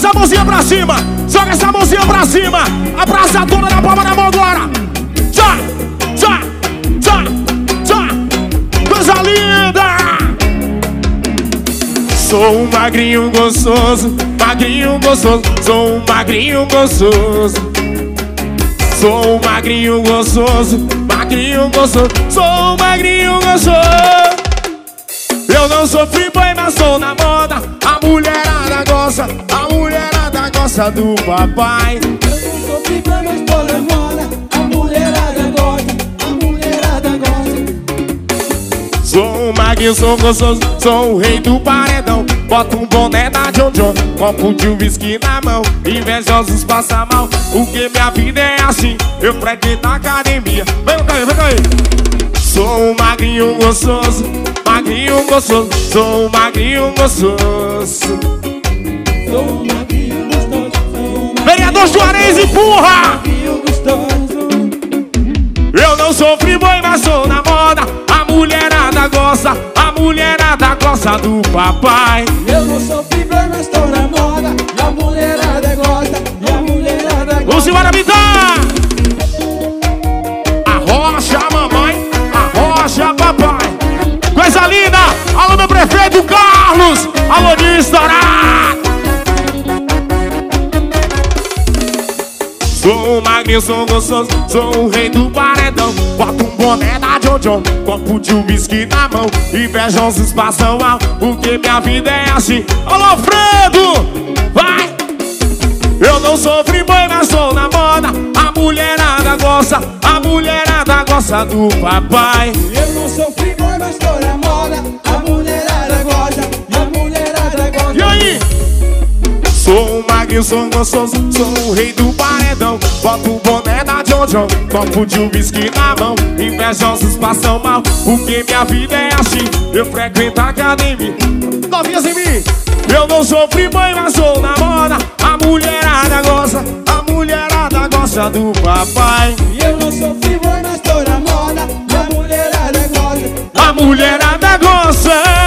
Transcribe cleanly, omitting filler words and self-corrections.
essa mãozinha pra cima. Joga essa mãozinha pra cima. Abraça toda na palma da mão agora. Tchá, tchá, tchá, tchá. Coisa linda. Sou um magrinho gostoso, magrinho gostoso. Sou um magrinho gostoso. Sou um magrinho gostoso, magrinho gostoso. Sou um magrinho gostoso. Eu não sou free-boy, mas sou na moda. A mulherada gosta, a mulherada gosta do papai. Eu não sou free-boy, mas tô na moda. A mulherada gosta, a mulherada gosta. Sou um magrinho, sou gostoso, sou o rei do paredão. Boto um boné da Jojo, copo de whisky na mão. Invejosos passam mal, porque minha vida é assim. Eu frequento a academia. Vem cá aí, vem cá aí. Sou um magrinho gostoso, magrinho gostoso. Sou um magrinho gostoso. Sou um magrinho gostoso. Vereador Juarez, empurra! Magrinho gostoso. Eu não sou free-boy, mas sou na moda. A mulherada gosta, a mulherada gosta do papai. Eu não sou free-boy, mas tô na moda. E a mulherada gosta, e a mulherada gosta. Vamos embora, Vitar! Arrocha, mamãe, arrocha, papai. Coisa linda! Alô, meu prefeito Carlos! Alô, de estourar! Sou um magrinho, sou gostoso, sou o rei do paredão. Boto um boné da Jojo, copo de whisky na mão. Invejosos passam mal, porque minha vida é assim. Alô, Alfredo! Vai! Eu não sou free-boy, mas sou na moda. A mulherada gosta, a mulherada gosta do papai. Eu não sou free-boy, mas tô na moda. A mulherada gosta, e a mulherada gosta. E aí? Sou um magrinho, sou gostoso, sou o rei do paredão. Boto o boné da Jojo, copo de whisky na mão. Invejosos passam mal, porque minha vida é assim. Eu frequento a academia. Novinhas em mim. Eu não sou free-boy, mas sou na moda. A mulherada gosta, a mulherada gosta do papai. Eu não sou free-boy, mas tô na moda. E a mulherada gosta, A mulherada gosta.